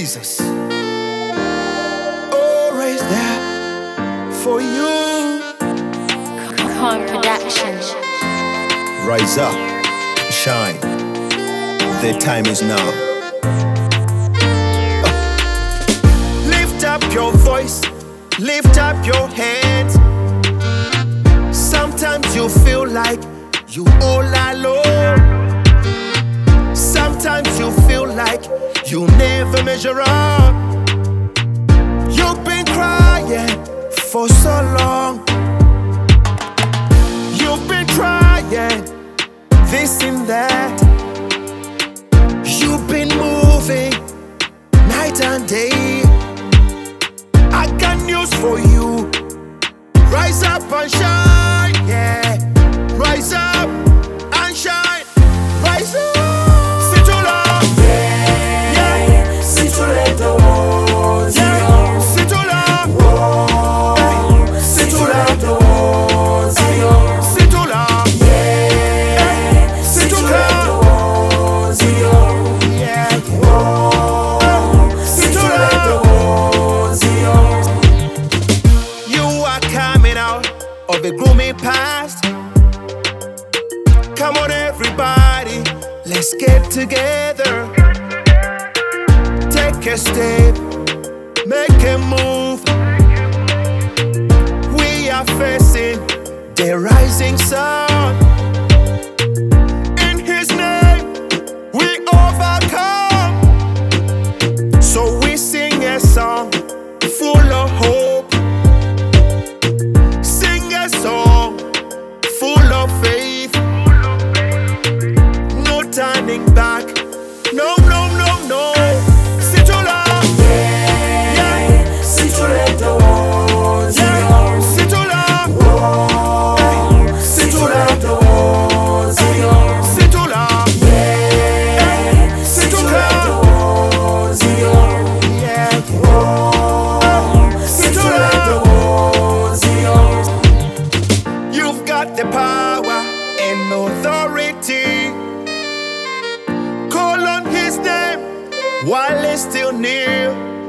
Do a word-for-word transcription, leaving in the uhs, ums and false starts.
Jesus. Always there for you. Con Production. Rise up, shine. The time is now. Lift up your voice, lift up your hands. Sometimes you feel like you all alone. Sometimes you feel like you never measure up. You've been crying for so long. You've been trying this and that. You've been moving night and day. I got news for you. Rise up and shine, yeah. Rise up and shine. Rise up. Of the gloomy past. Come on everybody, let's get together. Take a step, make a move. We are facing the rising sun. In His name we overcome. So we sing a song full of hope, song full of faith. No turning back. No, no, no, no. Situla. Yeah, yeah. Situla. Yeah. Situla. Hey. Situla. Situla. Yeah. Situla. Yeah. Situla. You've got the power and authority. Call on His name while it's still near.